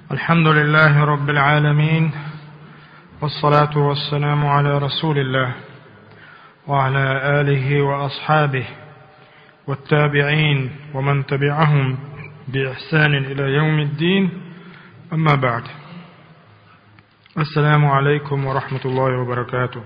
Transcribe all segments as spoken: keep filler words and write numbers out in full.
الحمد لله رب العالمين، والصلاة والسلام على رسول الله وعلى آله وأصحابه والتابعين ومن تبعهم بإحسان إلى يوم الدين. أما بعد، السلام عليكم ورحمة الله وبركاته.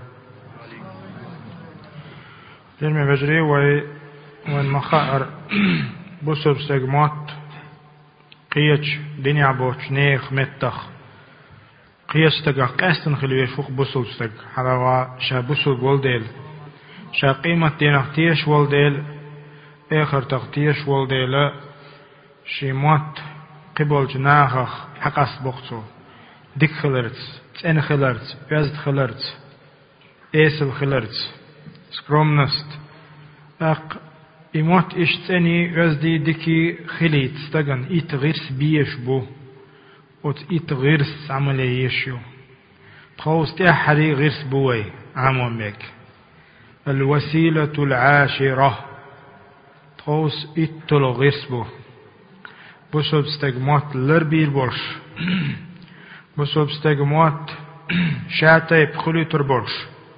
جرمي بجري وين مخاءر بصر سجمات قيش دنيا بوش نيخ متخ قيس تجا قاستن خلوي فوق بصل سج حلوا شا بصل والديل شا قيمة تنختيش والديل آخر تختيش والديل شيمات قبل جناخ حقس بقصو ديك خلرت تن خلرت بيزد خلرت إيسل خلرت سكرومنست أق إموت إشتني غزدي ديكي خليت استغن إيت غيرس بيش بو وت إيت غيرس عملي يشيو تخوص تأحري غيرس بوي عمو ميك الوسيلة العاشرة تخوص إيت تلو غيرس بو بوسوب استغمات لربير بولش بوسوب استغمات شاتي بخلي تربولش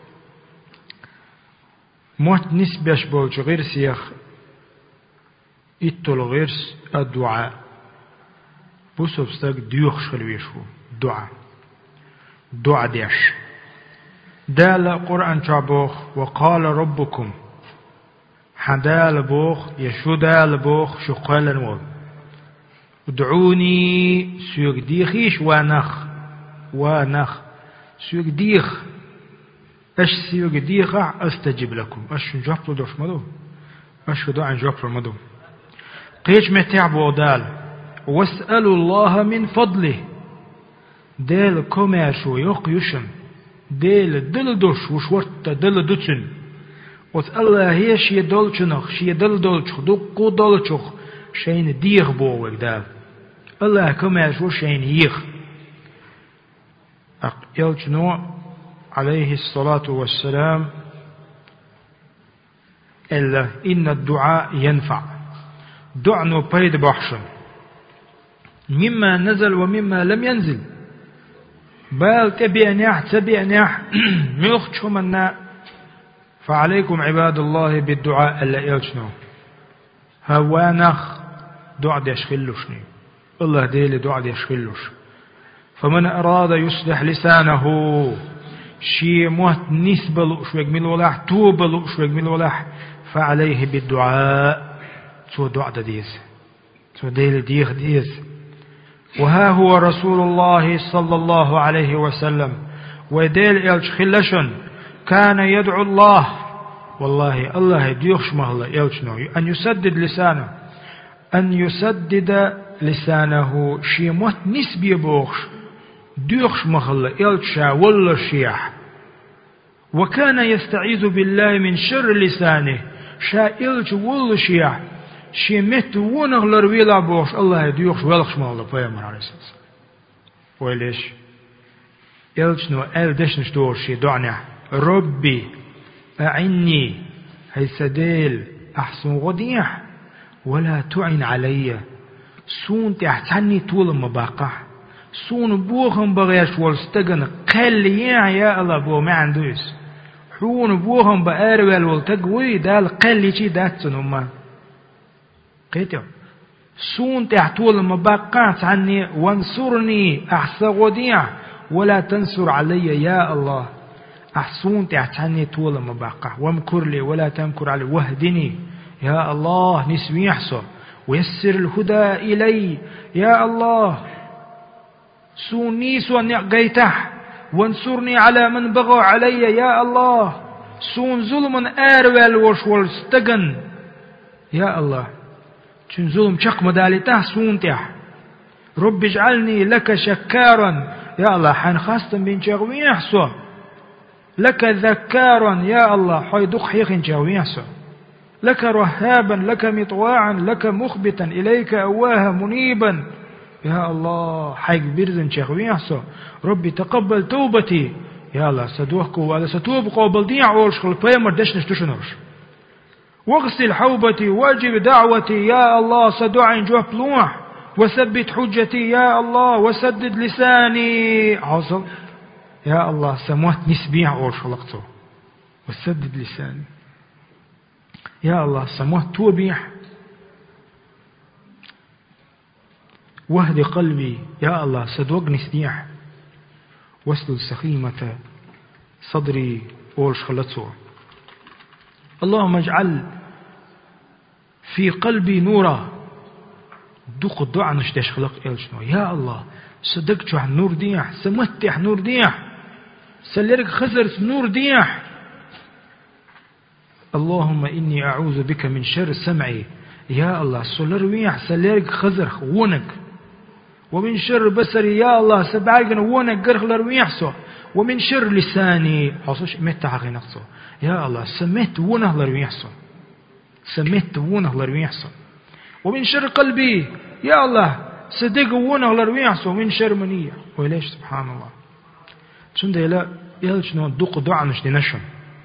موت نسبش بولش غيرس يخ إتول غيرس الدعاء بوسوب ستاك ديوخ خلويشو دعاء دعاء ديش دال قرآن شابوخ وقال ربكم حدال بوخ يشو دال بوخ شو قال نول ادعوني سيوك ديخيش وانخ وانخ سيوك ديخ اش سيوك ديخ استجب لكم اش نجاب دوش مدو اش دعاء نجاب مدو قيش متعبو دال واسألوا الله من فضله دال كوميرشو يوق يشن دال دل دوش وشورت دل دوتن وت الله هي شي دولچنخ شي دل دولچخ دقو دولچخ شين ديغ بووك دال الله كوميرشو شين يخ يلچنو عليه الصلاة والسلام إلا إن الدعاء ينفع دعنو بيد بحشن مما نزل ومما لم ينزل بال تبي نح تبي نح ملخ منا فعليكم عباد الله بالدعاء الا يلشنو هوانخ دعاء يشخلوشني الله ديلي دعاء يشخلوش فمن اراد يصلح لسانه شي موت نسبل شويق من الولاح توبل شويق من الولاح فعليه بالدعاء سو دعاء ديز سو ديل ديخ ديز وها هو رسول الله صلى الله عليه وسلم وديل إلش خلشن كان يدعو الله والله الله ديخش مهلا إلشنو أن يسدد لسانه أن يسدد لسانه شيموت نسبي بوخش ديخش مهلا إلشا ولا شيح وكان يستعيذ بالله من شر لسانه شا إلش ولا شيح شي مت ونغلر ويلا بوش الله يديوخش ولخش ما الله بيامر عليه الصلاة والسلام وليش يلشنو ال دشنش دور شي دعنا ربي أعني هي سديل أحسن غديح ولا تعن علي سون تحتني طول مباقع سون بوهم بغيش والستغن قل يا الله بو ما عندوس حون بوهم بأروال والتقوي دال قل يجي داتسن هما قيتو سون تحتول المباقات عني وانصرني أحسى غديع ولا تنصر علي يا الله أحسون تحتعني طول المباقع وامكر لي ولا تمكر علي واهدني يا الله نسوي يحصى ويسر الهدى إلي يا الله سون نيسو نقيتح وانصرني على من بغوا علي يا الله سون ظلم آروال وشوال استغن يا الله چون ظلم شق مدالته سونته رب اجعلني لك شكارا يا الله حان خاصة بين شغوين يحصو لك ذكارا يا الله حي دق حيخ شغوين يحصو لك رهابا لك مطواعا لك مخبتا إليك أواها منيبا يا الله حيك برزن شغوين يحصو ربي تقبل توبتي يا الله سدوحكو وعلى ستوب قابل ديع أولش خلقيا مردشنش تشنرش واغسل حوبتي واجب دعوتي يا الله سدعين جوه بلوح وثبت حجتي يا الله وسدد لساني عظم يا الله سموت نسبيع أول شلقته وسدد لساني يا الله سموت توبيح واهدي قلبي يا الله صدوقني سنيح واسلل سخيمة صدري أول شلقته اللهم اجعل في قلبي نورا دوق الدعاء نشتاش خلق إلشنو يا الله صدقت عن نور ديح سمتح نور ديح سلرك خزر نور ديح اللهم إني أعوذ بك من شر سمعي يا الله سلر ويح سلرك خزر ونك ومن شر بصري يا الله سبعيقنا ونك قرخ لرويحسو ومن شر لساني حصوش متى حقي نقصو يا الله سمت ونه لرويحسو سمت ونه لرويحسو ومن شر قلبي يا الله صدق ونه لرويحسو ومن شر منية وليش سبحان الله شنده لا يلشنو دوق دعا نش دينشن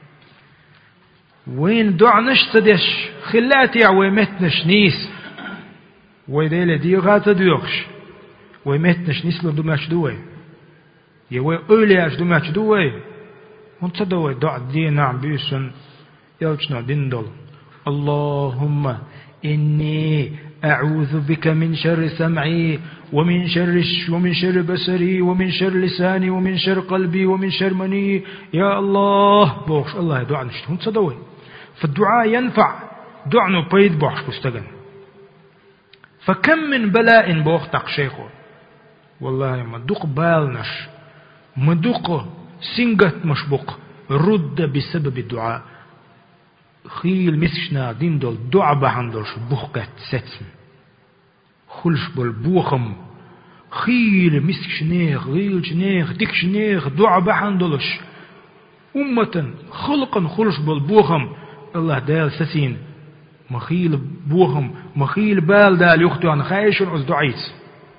وين دعا نش سدش خلاتي ويمتنش نيس ويديل دي غاتا ديوخش ويمتنش نيس لو دماش دوي يوي أولي أش دماش دوي وانت دوي دعا دي نعم بيسن يلشنو دين دول اللهم إني أعوذ بك من شر سمعي ومن شر ومن شر بصري ومن شر لساني ومن شر قلبي ومن شر مني يا الله بوش الله دعاء نشتهم تصدوي فالدعاء ينفع دعنو بيد بوش كستغن فكم من بلاء بوختق شيخو والله ما دوق بالنش ما دوق سنجت مشبوق رد بسبب الدعاء خيل مسشنا دين دول دعا بحندلش بوخكت ستن خلش بالبوخم خيل مسشنيخ غيل شنيخ ديك شنيخ دعا بحندلش أمة خلقا خلش بالبوخم الله دال سسين مخيل بوخم مخيل بال دال يختو عن خايش عز دعيس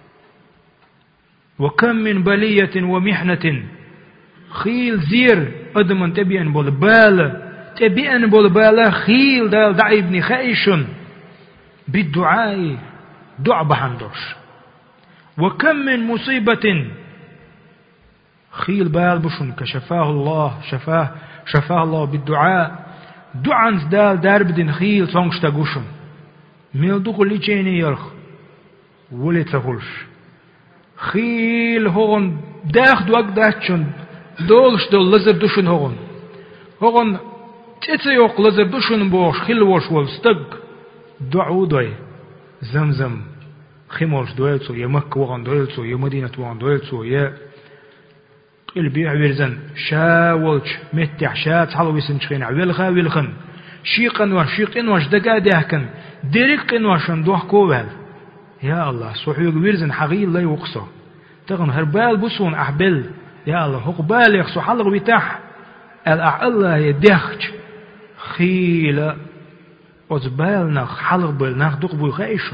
وكم من بلية ومحنة خيل زير أدمن تبين بالبال تبين بالبال خيل دال دعيبني خايشن بالدعاء دع بحندوش وكم من مصيبة خيل بال بشن كشفاه الله شفاه شفاه الله بالدعاء دعنز دال دار بدن خيل صنش تقوشن ميل دقل ليجيني يرخ ولي تقولش خيل هون داخ دوك داتشن دولش دول لزر دوشن هون هون تيتي يوق لزر دوشن بوش خيل وش والستق دعو دوي زمزم خيموش دويلسو يا مكة وغن دويلسو يا مدينة وغن دويلسو يا البيع ويرزن شاولش متع شات حلو يسنشخين عويلخا ويلخن شيقن وشيقن وش دقا دهكن دريقن وشن دوح كوبال يا الله صحيق ويرزن حغيل لا يوقصو تغن هربال بسون أحبل يا الله هقبال يخصو حلق ويتاح الأعلى يدخج خيلة وزبالنا حلق بالناخ دقبو غيشن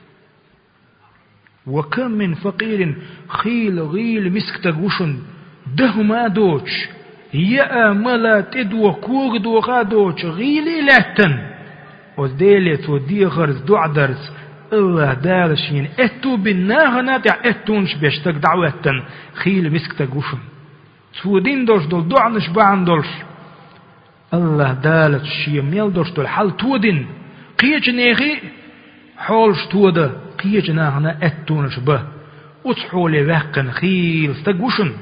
وكم من فقير خيل غيل مسك تغوشن ده ما دوش يا ملا تدو كوغ دو غادوش غيلي لاتن وزديلت ودي غرز دو درس الله دالشين اتو بالناه ناتع اتونش بيشتك دعوتن خيل مسك تغوشن تودين دوش دول دعنش باندولش الله دالت شي ميل دوش دول حل تودين قيج نيغي حولش تودا قيج ناهنا اتونش به وتحولي وقن خيل تغوشن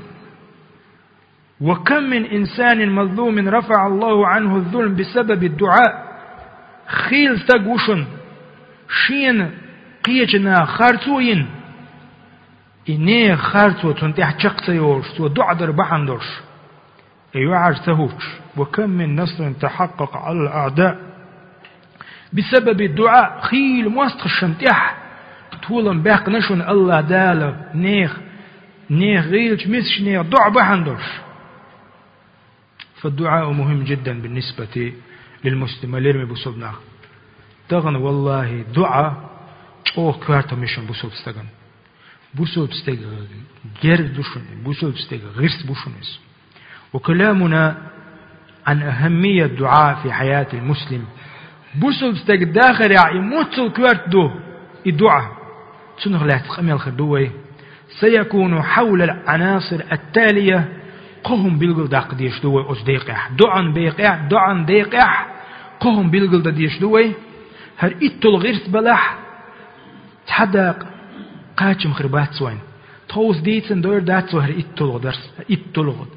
وكم من إنسان مظلوم رفع الله عنه الظلم بسبب الدعاء خيل تقوشن شين قيجنا خارتوين إني خارتو تنتح شقصيوش تو دعا در بحندوش أيوعج تهوش وكم من نصر تحقق على الأعداء بسبب الدعاء خيل موستخ شنتح طولا باق نشن الله دال نيخ نيخ غيلش مسش نيخ دعا بحندوش فالدعاء مهم جدا بالنسبة للمسلم اللي بصوبنا تغن والله دعاء او كوارتا مشن بصوب استغن بصوب استغن غير دوشن بصوب استغن غيرس بوشنس وكلامنا عن أهمية الدعاء في حياة المسلم بصوب استغن داخل يموت كوارت دو الدعاء تنغ لا تقمل خدوي سيكون حول العناصر التالية قهم بالقل داق ديش دوي أس ديقح دعن بيقع دعن ديقح قهم بالقل ديش دوي هر إتل غيرس بلح تحدق قاتم خربات سوين توس ديتن دور داتسو هر إتل غدرس إتل غد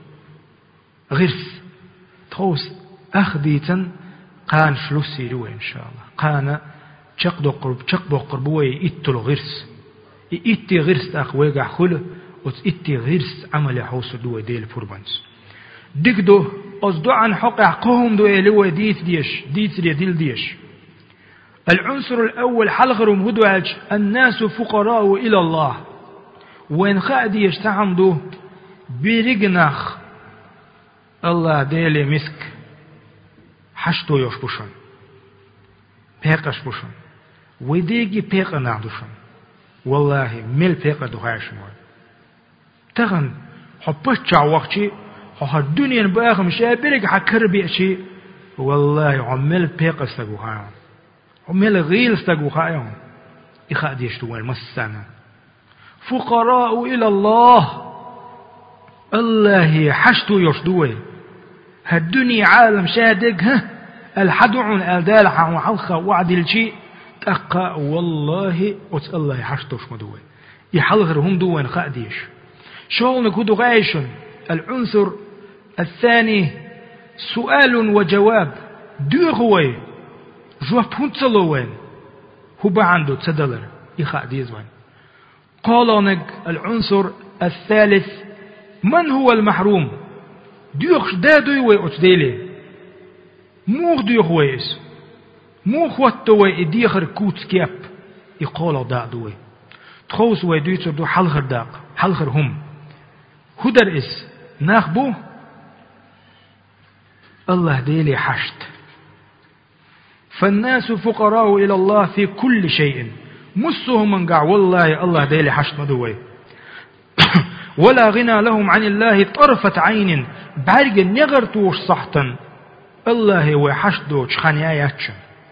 غيرس توس أخ ديتن قان شلوسي روي إن شاء الله قان تشقدو قرب تشقبو قربوي إتل غيرس إتي غيرس أخويقع خل وت إتي غيرس عمل حوس دوي ديل فوربانس دقدو أصدو عن حقع قهم دوي لوي ديت ديش ديت لي ديل ديش العنصر الأول حلغرم هدوج الناس فقراء إلى الله وين خادي يستعمدو برجنخ الله ديلي مسك حشتو يشبشن بيقش بشن وديجي بيق نعدشن والله مل بيق دخايشن تغن حبشع وقتي ها الدنيا باخم شابرك حكر بيشي والله عمل بيق استغوها عمل غيل استغوها يخادي يشتو المسانه فقراء إلى الله الله حشتو يشدوه هالدنيا عالم شادق ها الحدعون الدالحة وحلخة وعد الشيء تقى والله وت الله حشتو شمدوه يحلغرهم دوين خاديش شغلنا كدو غايشن العنصر الثاني سؤال وجواب دوغوه جواب هنتلوين هو عنده تدلر يخاديز وين قال العنصر الثالث من هو المحروم ديوخ دادوي ويأتديلي موخ ديوخ ويس موخ واتوي ديخر كوت كيب يقول دادوي تخوص ويدويتر دو حلخر داق حلخر هم هدر اس ناخبو الله ديلي حشت فالناس فقراء إلى الله في كل شيء مسهم من قع والله الله ديلي حشت مدوي ولا غنى لهم عن الله طرفة عين بعرق نغرتوش صحتا الله وحشدوش خنياياتش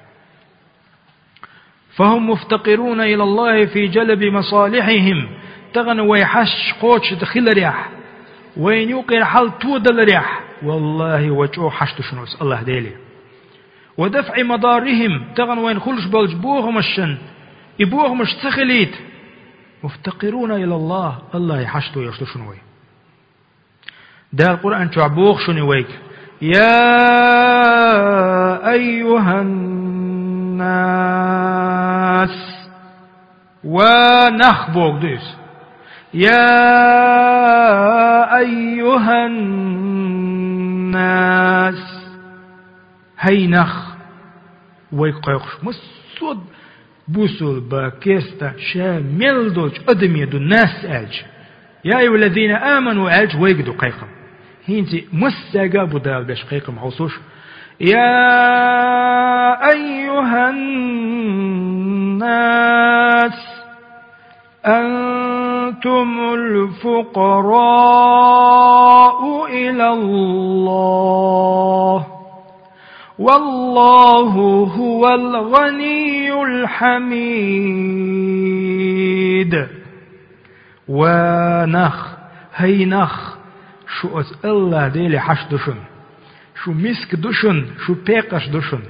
فهم مفتقرون إلى الله في جلب مصالحهم تغن ويحش قوش دخل ريح وين يوقر حال تود الريح والله وجو حشد شنوس الله ديلي ودفع مضارهم تغن وين خلش بالجبوهم الشن يبوهم مش تخليت مفتقرون إلى الله الله يحشدوا يشتو شنوي ده القرآن تعبوخ شنويك يا أيها الناس ونخبوك ديس يا أيها الناس هاي نخ ويقيقش مسود بوسول باكيستا شامل دوج أدمي دو الناس ألج يا أيها الذين آمنوا ألج ويقدوا قيقم هينتي مساقا بدال باش قيقم عوصوش يا أيها الناس أنتم الفقراء إلى الله والله هو الغني الحميد ونخ هي نخ شو أس الله ديلي حش دشن شو مسك دشن شو بيقش دشن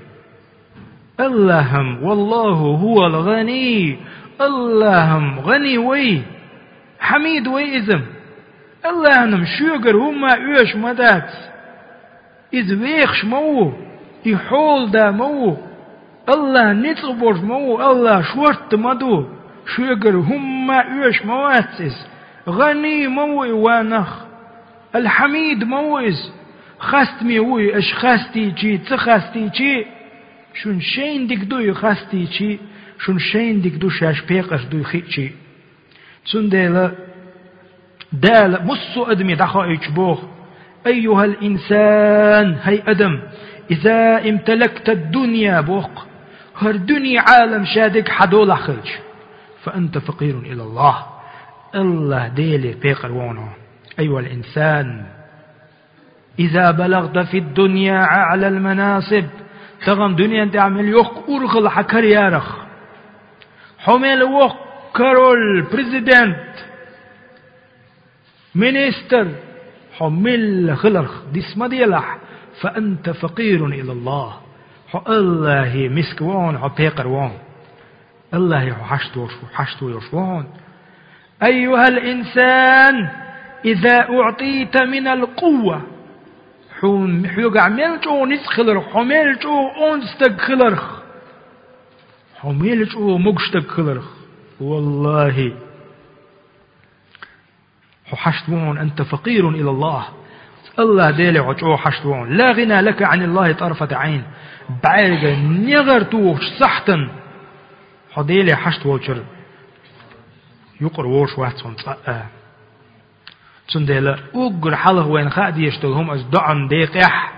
اللهم والله هو الغني اللهم غني وي حميد وي إذم اللهم شوغر هما ايش مدات إذ ويخش مو يحول دا مو الله نتصبر مو الله شورت مدو شوغر هما ايش مواتس غني مو وانخ الحميد موز خستمي وي اش خستي جي تخستي جي شون شين ديك دو خستي جي شون شين ديك دو شاش بيقش دو خيتشي تسون ديلا دال مصو ادمي دخا يجبوخ ايها الانسان هي ادم اذا امتلكت الدنيا بوق هر دنيا عالم شادك حدول خلج فانت فقير الى الله الله ديلي بيقر وونو ايها الانسان اذا بلغت في الدنيا اعلى المناصب تغم دنيا تعمل يوق أرغل حكر يارخ حمل وق كارول بريزيدنت مينستر حمل خلرخ دي اسمه ديلح فأنت فقير إلى الله حو الله مسكوان حو بيقروان الله حشتو حشتو يشوان أيها الإنسان إذا أعطيت من القوة حيوغع ملجو نسخلرخ حملجو أنستق خلرخ حملجو مقشتق خلرخ والله حشتوان أنت فقير إلى الله الله ديلي وجو حشتوان لا غنى لك عن الله طرفة عين بعيد نغرتوش صحتن حديلي حشتوان شر يقروش واحد صنطاء تنديلا أقر حاله وين خادي يشتغلهم از دعم ديقح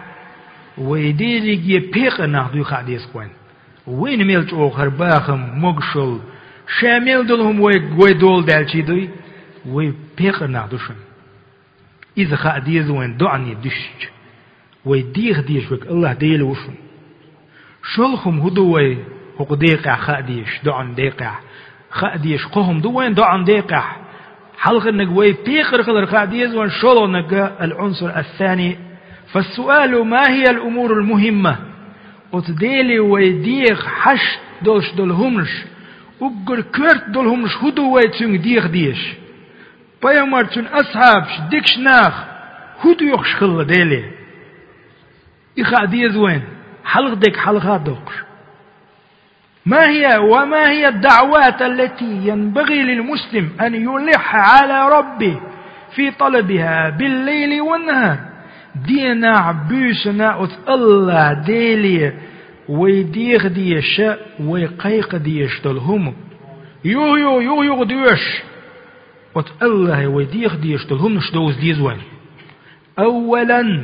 ويديلي يبيق ناخدو خادي يسقوين وين ميلجو خرباخم مقشل شامل دلهم ويدول دالشي دوي ويبيق ناخدوشن إذا خادي يزوين دعني دشج ويديخ ديش وك الله ديل وشن شلخم هدوي هو ديقع خاديش دعم ديقع خاديش قهم دوين دعم ديقع حلق النجوي بيقر خلر خاديز وانشلو نجا العنصر الثاني فالسؤال ما هي الأمور المهمة وتديلي ويديخ حش دولش دولهمش وقر كرت دولهمش هدو ويتسون ديخ ديش بيامرتون أصحابش ديكش ناخ هدو يخش خل ديلي إخاديز وين حلق ديك حلقات دوكش ما هي وما هي الدعوات التي ينبغي للمسلم أن يلح على ربه في طلبها بالليل والنهار دينا عبوسنا أت الله ديلي ويديغ ديش ويقيق ديش دلهم يو يو يو يو ديش أت الله ويديغ ديش دلهم نشدوز ديزوين أولا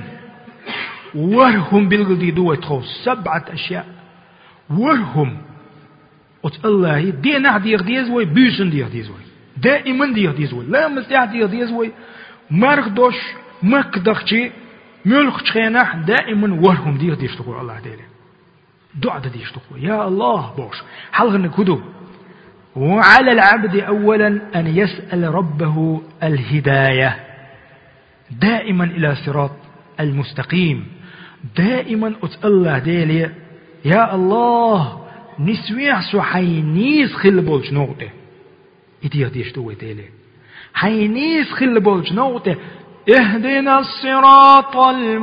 ورهم بالقدي دوت سبعة أشياء ورهم قلت الله دينا ديغ ديزوي بيسن ديغ ديزوي دائما ديغ ديزوي لا مستيح ديغ ديزوي مرخ دوش مك دخشي ملخ شخينح دائما ورهم ديغ ديش تقول الله ديلي دعا ديش تقول يا الله بوش حلغن كدو وعلى العبد أولا أن يسأل ربه الهداية دائما إلى صراط المستقيم دائما قلت الله ديلي يا الله نسويح سو حينيس خل بولش نوته إتيه ديش توي تيلي حينيس خل بولش نوته اهدنا الصراط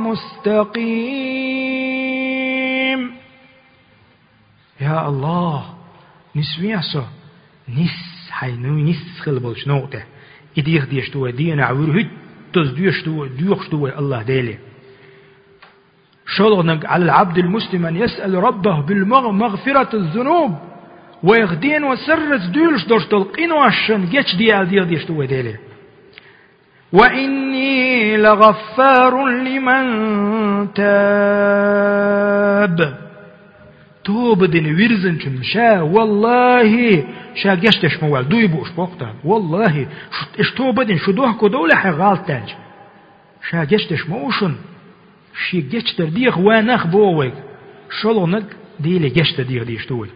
المستقيم يا الله نسويح سو نس حينوي نس خل بولش نوته إتيه ديش توي دينا عور هتز ديش توي ديوخش توي الله ديلي شلغنك على العبد المسلم أن يسأل ربه بالمغفرة الذنوب ويغدين وسرز دولش دوش تلقين وعشان جيش ديال ديال ديش توي ديلي وإني لغفار لمن تاب توب دين ويرزن شمشا والله شا جيشتش موال دوي بوش بوقتا والله اش توب دين شدوه كدولة حغال تاج شا جيشتش موشن شي جيشتر ديغ وانخ بوويك شلونك ديلي جيشتر ديغ ديش توي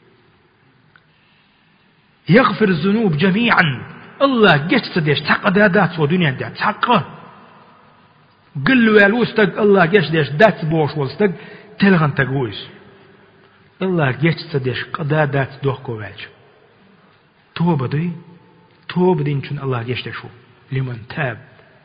يغفر الذنوب جميعا الله جيشتر ديش تحق دادات ودنيا دات تحقه قل له يا لوستك الله جيش ديش دات بوش والستك تلغن تقويس الله جيشتر ديش قدادات دوخ كوالج توبة دي توبة دي نشون الله جيشتر شو لمن تاب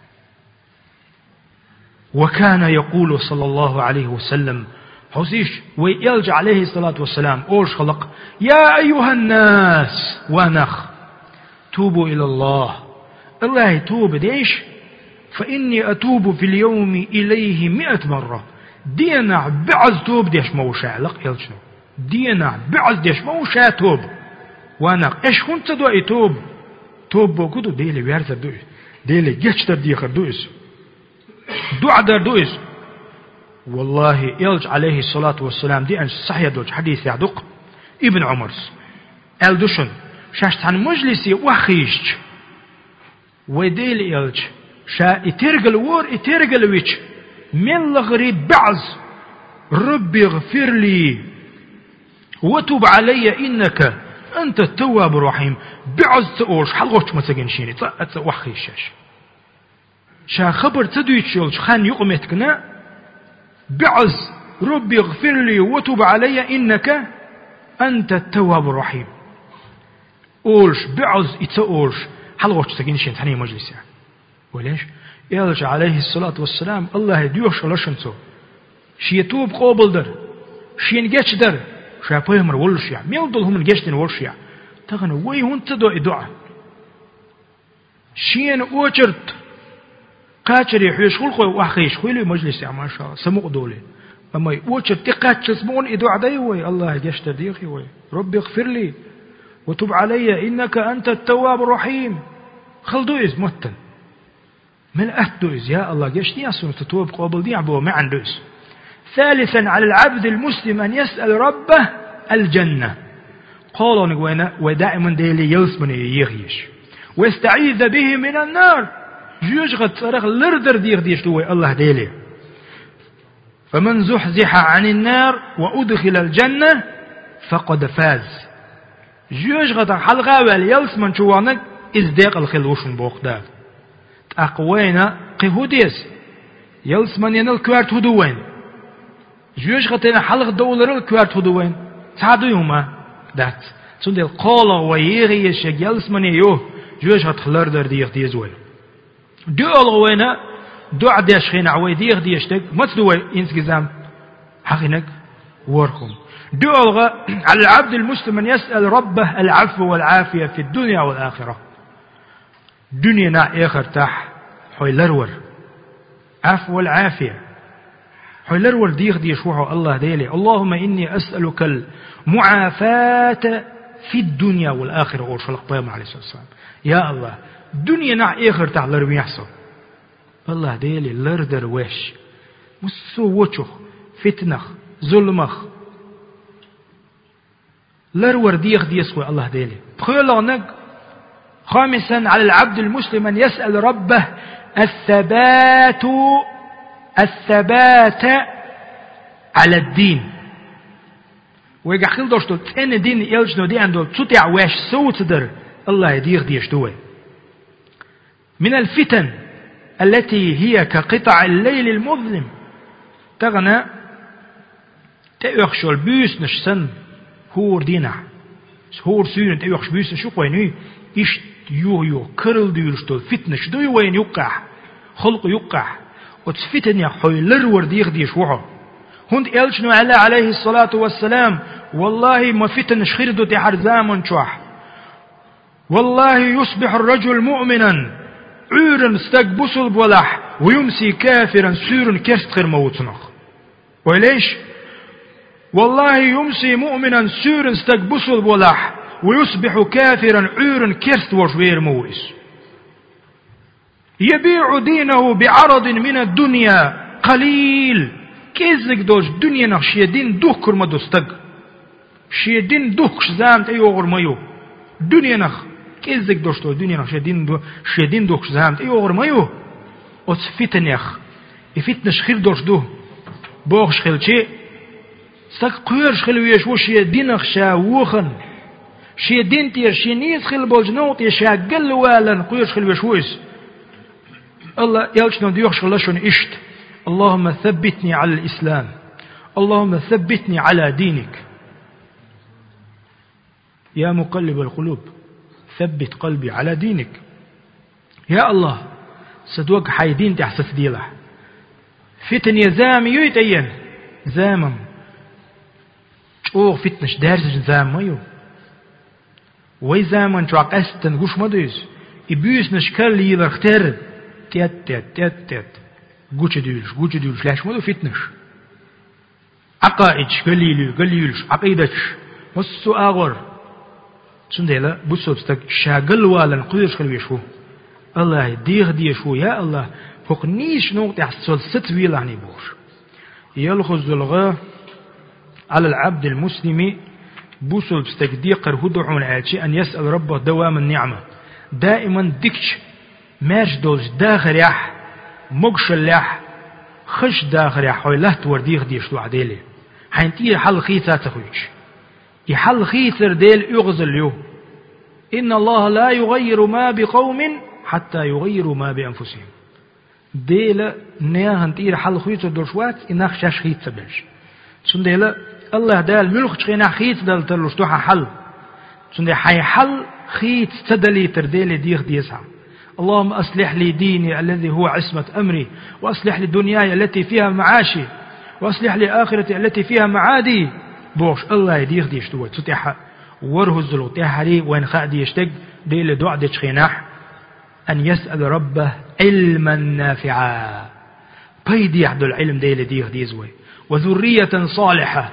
وكان يقول صلى الله عليه وسلم حسيش ويلجع عليه الصلاة والسلام أوش خلق يا أيها الناس ونخ توبوا إلى الله الله يتوب ديش فإني أتوب في اليوم إليه مئة مرة دينا بعز توب ديش موشا لق يلجنو دينا بعز ديش موشا توب ونخ إيش كنت دو توب توب بوكدو ديلي بيارزر دوش ديلي جيشتر ديخر دوش دعاء در دويس والله يلج عليه الصلاة والسلام دي أن صحيح دوج حديث يعدق ابن عمر الدشن شاشت عن مجلسي وخيش وديل يلج شا اترقل وور اترقل ويش من لغريب بعض ربي اغفر لي وتب علي إنك أنت التواب الرحيم بعز تقولش حلقوش ما تجنشيني تأت وحيشش شا خبر تدويتشولش خان يقمتكنا بعز ربي اغفر لي وتب علي إنك أنت التواب الرحيم قولش بعز يتقولش حلقوش تجنشين تحني مجلس يعني وليش يالش عليه الصلاة والسلام الله يديوش لشنتو شي يتوب قابل در شي نجش در شا بيمر ولش يعني ميل دول هم نجشتن ولش يعني تغنى وي هون تدو إدعاء شين أوجرت قاتري حيش خلقه وحخيش خويلي مجلس يعني ما شاء الله سموق دولي أما أوجرت تقاتل سمون إدعاء دايوي الله جشت ديخي وي ربي اغفر لي وتب علي إنك أنت التواب الرحيم خلدو إز متن من أهدوز يا الله جشتني أصلا تتوب قابل دي عبوه ما عندوز ثالثا على العبد المسلم أن يسأل ربه الجنة قالوا نقوينا ودائما ديلي يلسمني يغيش ويستعيذ به من النار يشغل صرخ لردر ديغ ديش دوي الله ديلي فمن زحزح عن النار وأدخل الجنة فقد فاز يشغل حلقة واليلسمن شوانك إزداق الخلوشن بوخداد أقوينا قهوديس يلسمن ينال كوارت هدوين جوش غتنا حلق دولار الكوارت هدوين تعدو يوما دات سندل قالا ويغي يشيك يلسمن يوه جوش غت خلار در ديغ ديزوين دو ألغوينا دو عديش خين عوي ديغ ديشتك متدوي إنسجزام حقينك وركم دو ألغا على العبد المسلم أن يسأل ربه العفو والعافية في الدنيا والآخرة دنيا نا آخر تح حوي لرور عفو والعافية حوي لرور ديغ ديش وحو الله ديلي اللهم إني أسألك المعافاة في الدنيا والآخرة أول شلق بيام عليه الصلاة والسلام يا الله دنيا نا آخر تح لرور يحصل الله ديلي لردر وش مسو وچخ فتنخ ظلمخ لرور ديغ ديسوي الله ديلي بخيلانك خامسا على العبد المسلم أن يسأل ربه الثبات الثبات على الدين ويجا خيل دوشتو تين دين يلجنو دي عنده تطيع واش صوت در الله يدير ديش دوي من الفتن التي هي كقطع الليل المظلم تغنى تأخشو البيس نشسن هور دينا هور سيرن تأخش بيس نشو قويني إيش يو يو كرل ديرشتو فتنش دوي وين يقع خلق يقع وتفتن يا خوي لرور ديغ ديش وحو هند إلشنو على عليه الصلاة والسلام والله ما فتن شخيردو دي حرزام شوح والله يصبح الرجل مؤمنا عورا استقبسل بولح ويمسي كافرا سورا كستخر موتنخ وليش والله يمسي مؤمنا سورا استقبسل بولح ويصبح كافرا عورا كرست وشوير مويس يبيع دينه بعرض من الدنيا قليل كيزك دوش دنيا نخ شيدين دوخ كرما دوستق شيدين دوخ شزامت ايو غرميو دنيا نخ كيزك دوش دو دنيا نخ شيدين دو شيدين دوخ شزامت ايو غرميو وتفتن يخ يفتن شخير دوش دو بوغ شخيل شي ساق قير شخيل ويش وش يدين نخ شاوخن شي دين تير شي نيس خل بولجنوط يشاقل والا قيرش خل بشويس الله يلشنا ديوخش خلاشون اشت اللهم ثبتني على الإسلام اللهم ثبتني على دينك يا مقلب القلوب ثبت قلبي على دينك يا الله صدوق حيدين تحسس ديله فتن يزام يويتين زامم اوغ فتنش دارج زام مايو وي زمان جواق أستن قوش مدوز إبيوس نشكال يلختر تيت تيت تيت تيت قوش ديولش قوش ديولش لاش مدو فتنش عقائدش قليلو قليلش عقيدتش مصو آغر سنديلا بصوب ستك شاقل والا قدرش خلويشو الله ديغ ديشو يا الله فوق نيش نوقت يحصل ست ويلاني بوش يلخز الغا على العبد المسلم بوصل بستقديقر هدعون عاتشي أن يسأل ربه دوام النعمة دائما دكش ماش دولش داخر يح مقش اللح خش داخر يح ويله تورديغ ديش دو عديلي حينتي حل خيثة تخويش يحل خيتر ديل يغزل له إن الله لا يغير ما بقوم حتى يغيروا ما بأنفسهم ديل نياهن تير حل خيتر دوشوات إنخ شاش خيت سبلش سن ديل الله دال ملخ تشخينا خيت دال تلوشتوها حل سن دي حي حل خيت تدلي ترديل ديخ ديسها اللهم أصلح لي ديني الذي هو عصمة أمري وأصلح لي دنياي التي فيها معاشي وأصلح لي آخرتي التي فيها معادي بوش الله يديخ ديش دوت تتحى ورهز له تحري وين خادي يشتق ديل دعاء دشخيناح أن يسأل ربه علما نافعا بيدي يحدو العلم ديل ديخ ديزوي وذرية صالحة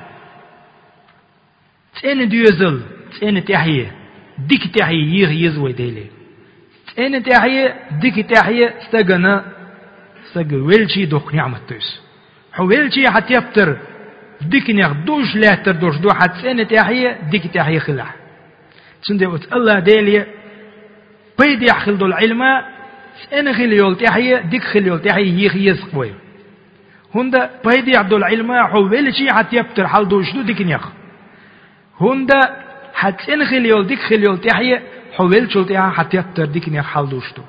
تين ديوزل تين تحيي ديك تحيي يغ يزوي ديلي تين تحيي ديك تحيي استغنى استغ ويلشي دوخ نعمة تيس حويلشي حتى يبتر ديك نغدوش لا تردوش دو حتى تين تحيي ديك تحيي خلع سندي وت الله ديلي بيد يحخل دو العلم تين خليول تحيي ديك خليول تحيي يغ يزقوي هندا بيد يعدو العلم حويلشي حتى يبتر حال دوش دو ديك نيخ هندا حتى إن خليول ديك خليول تحية حويل شلتها حتى يبتر ديك نيخ حال دوشتو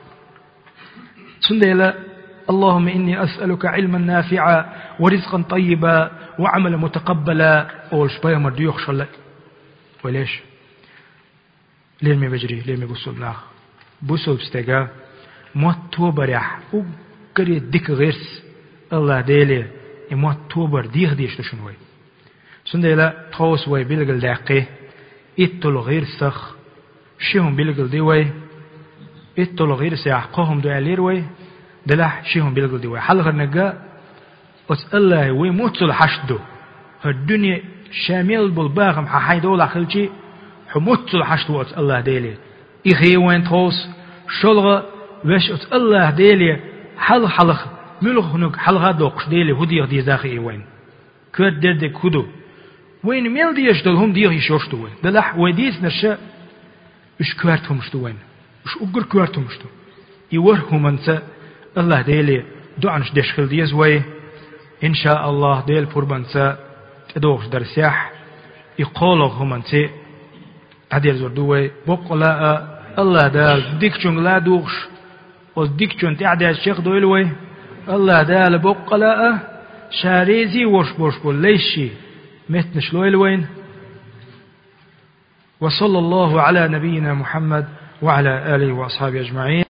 سنديلا اللهم إني أسألك علما نافعا ورزقا طيبا وعملا متقبلا أول شبيه مرديوخ شلك وليش لين مي بجري لين مي بوصل ناخ بوصل بستيقا موت توبر يح وقري ديك غيرس الله ديلي موت توبر ديخ ديشتو شنوي سنديلا تخوص وي بيلغل داقي اتل غير سخ شيهم بيلغل دي وي اتل غير سيح قوهم دو علير وي دلح شيهم بيلغل دي وي حل غير نقا وس الله وي موتل حشدو الدنيا شامل بالباغم ححاي دولا خلشي حموتل حشدو وس الله ديلي إخي وين تخوص شلغ وش وس الله ديلي حل حلق ملغ هنوك حلغا دوقش ديلي هدي هدي زاخي وين كود دردك هدو وين ميل ديش دلهم ديه يشوشتو وين دلح وديس نشا اش كوارتهم شتو وين اش اقر كوارتهم شتو يورهم انت الله ديلي دعنش دشخل ديز وي ان شاء الله ديل فربانسا تدوغش درسيح يقولهم انت عدير زردوي بقلاء الله دال ديكشون لا دوغش وديكشون تعدي الشيخ دويلوي الله دال بقلاء شاريزي وش بوش بول ليشي متن شلويل وين وصلى الله على نبينا محمد وعلى آله وأصحابه أجمعين.